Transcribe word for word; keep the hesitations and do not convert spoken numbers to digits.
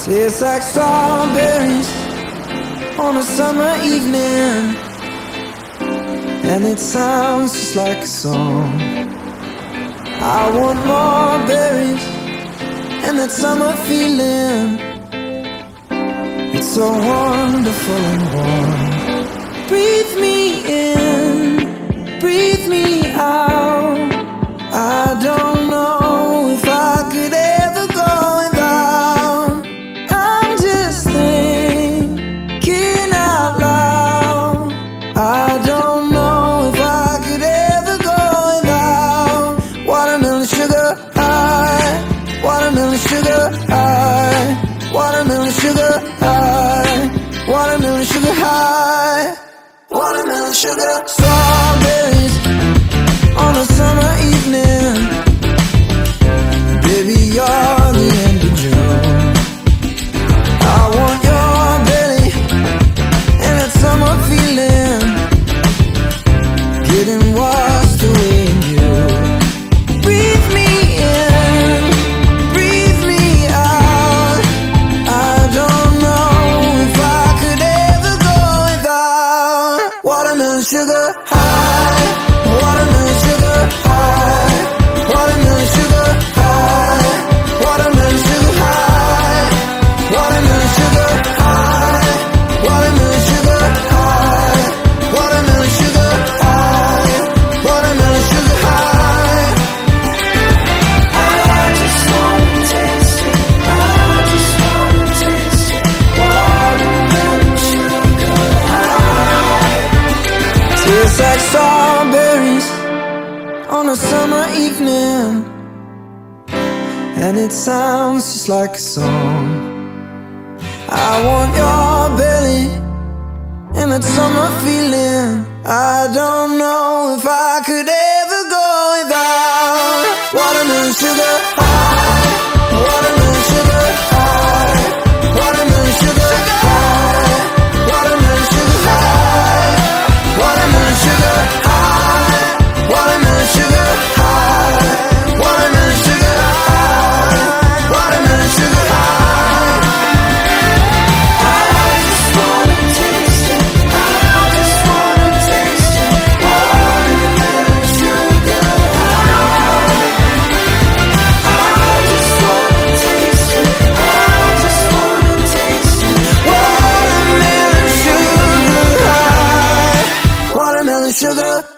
Tastes like strawberries on a summer evening, and it sounds just like a song. I want more berries and that summer feeling. It's so wonderful and warm. Breathe me in, breathe me out. I don't know if I could ever go without. I'm just thinking out loud. I don't know if I could ever go without watermelon sugar high, watermelon sugar high, watermelon sugar high, watermelon sugar high, watermelon sugar. Strawberries on a summer evening, baby, you're the end of June. I want your belly and that summer feeling, getting washed away in you. Breathe me in, breathe me out. I don't know if I could ever go without watermelon sugar high, watermelon sugar high, watermelon sugar high, watermelon sugar high, watermelon sugar high, watermelon sugar high, watermelon sugar high, watermelon sugar high. I just wanna taste it, I just wanna taste it, watermelon sugar high. Tastes like strawberries on a summer evening, and it sounds just like a song. I want your belly and that summer feeling. I don't know if I could ever go without watermelon sugar high, watermelon sugar high, watermelon sugar high, watermelon sugar high, watermelon sugar high, watermelon sugar high, watermelon sugar high, watermelon sugar high. I just wanna taste it, I just wanna taste it, watermelon sugar high. I just wanna taste it, I just wanna taste it, watermelon sugar high, watermelon sugar.